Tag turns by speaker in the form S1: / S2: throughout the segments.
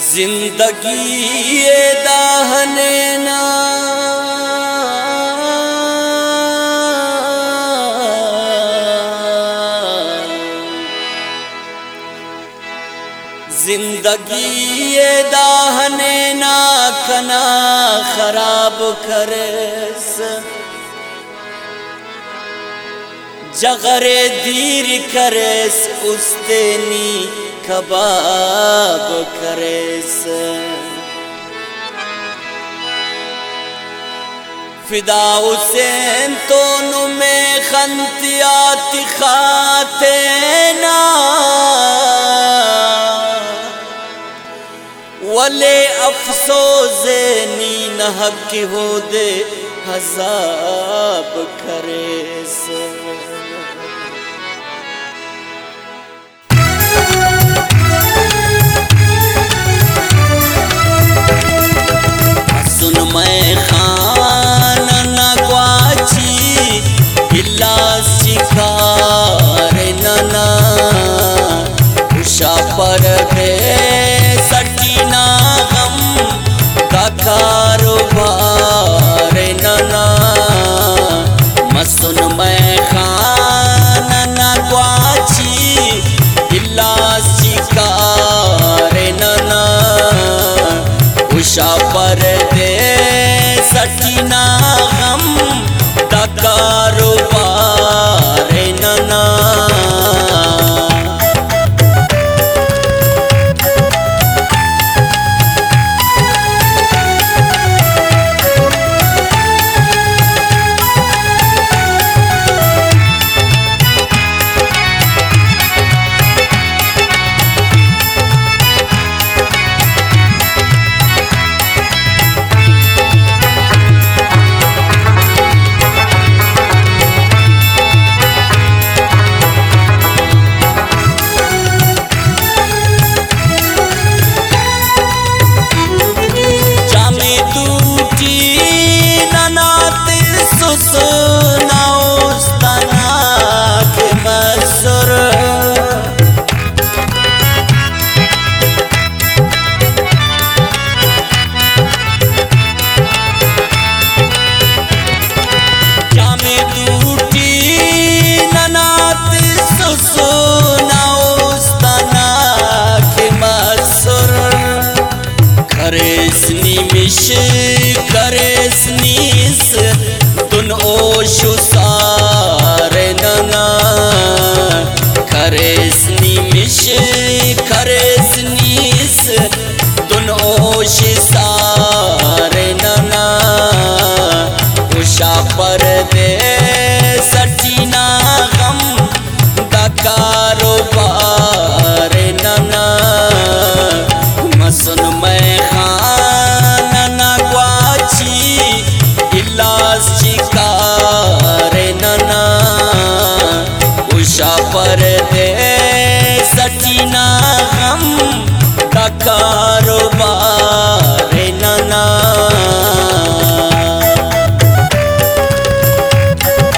S1: जिंदगी ये दाहने ना जिंदगी ये दाहने ना कना खराब करेस जगरे दीर करेस उस्तेनी कबाब करेस फिदा हुसैन तो में खंतियात खाते ना वले अफसोस नी नहक हो दे हजाब करेस सुन मैं खान नगवाची इला शिकार नना उषा पर दे सकीना गम का कारोबार नना मसुन मैं खान नगवाची इला शिकार नना उषा पर दे सकीना गम का कारोबार नना करेसनीस तुन ओशु सारे नना करेसनी मिश करेसनीस तुन ओश सारे नना उषा पर दे सटीना गम का कारोबार नना मसुन मैं शिकार नना उषा पर दे सटीना हम का कारोबार नना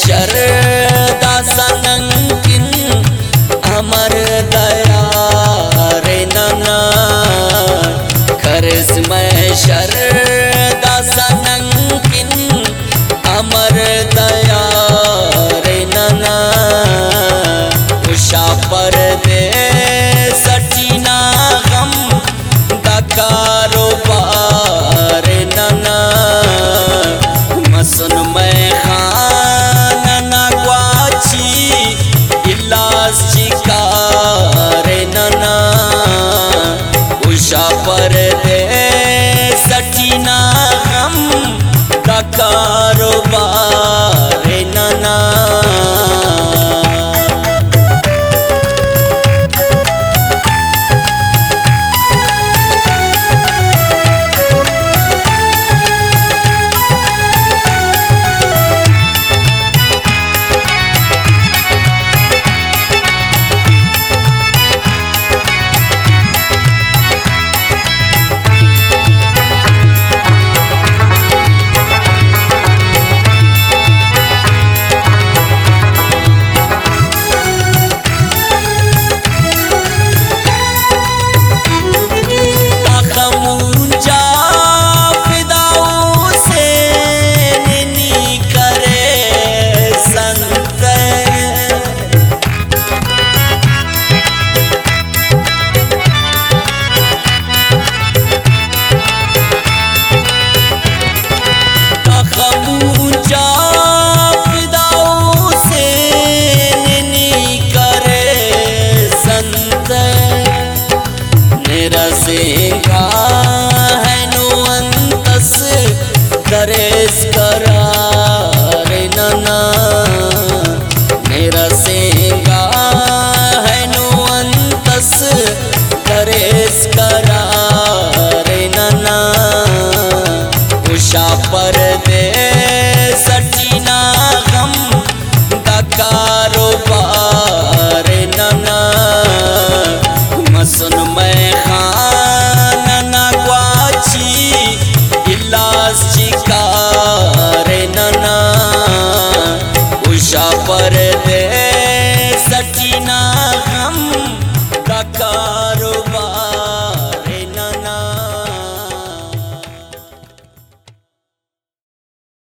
S1: शरदा सनंकिन अमर दया रे नना खरस में शरदा सनंकिन अमर दया रे नना उषा पर दे सटीना गम दा कारोबार नना मसन में खान ना ग्वाची इलाज चिकार नना उषा पर दे सटीना गम दा कारोबार नना दरेस करार नना मेरा सेगा है नो अंतस दरेस करार नना उषा पर दे सटीना गम दा कारोबार नना मसन में खान ना ग्वाची इलाज चिकार नना उषा पर दे